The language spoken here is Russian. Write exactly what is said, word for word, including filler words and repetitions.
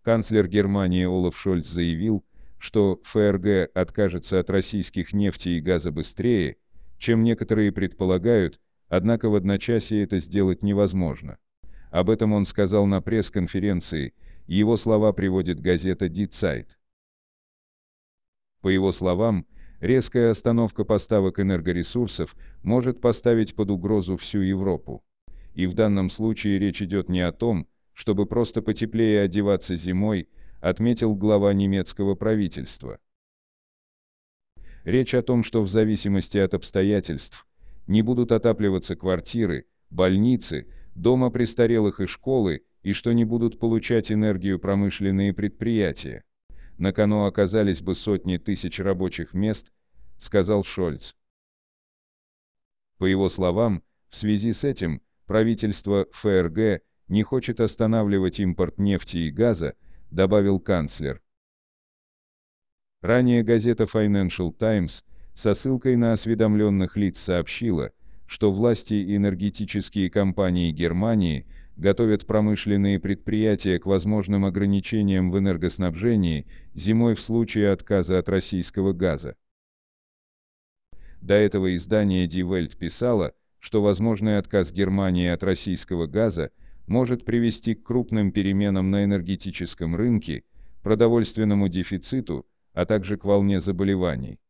Канцлер Германии Олаф Шольц заявил, что ФРГ откажется от российских нефти и газа быстрее, чем некоторые предполагают, однако в одночасье это сделать невозможно. Об этом он сказал на пресс-конференции, его слова приводит газета Die Zeit. По его словам, резкая остановка поставок энергоресурсов может поставить под угрозу всю Европу. И в данном случае речь идет не о том, чтобы просто потеплее одеваться зимой, отметил глава немецкого правительства. Речь о том, что в зависимости от обстоятельств не будут отапливаться квартиры, больницы, дома престарелых и школы, и что не будут получать энергию промышленные предприятия. На кону оказались бы сотни тысяч рабочих мест, сказал Шольц. По его словам, в связи с этим правительство ФРГ не хочет останавливать импорт нефти и газа, добавил канцлер. Ранее газета Financial Times со ссылкой на осведомленных лиц сообщила, что власти и энергетические компании Германии готовят промышленные предприятия к возможным ограничениям в энергоснабжении зимой в случае отказа от российского газа. До этого издание Die Welt писало, что возможный отказ Германии от российского газа может привести к крупным переменам на энергетическом рынке, продовольственному дефициту, а также к волне заболеваний.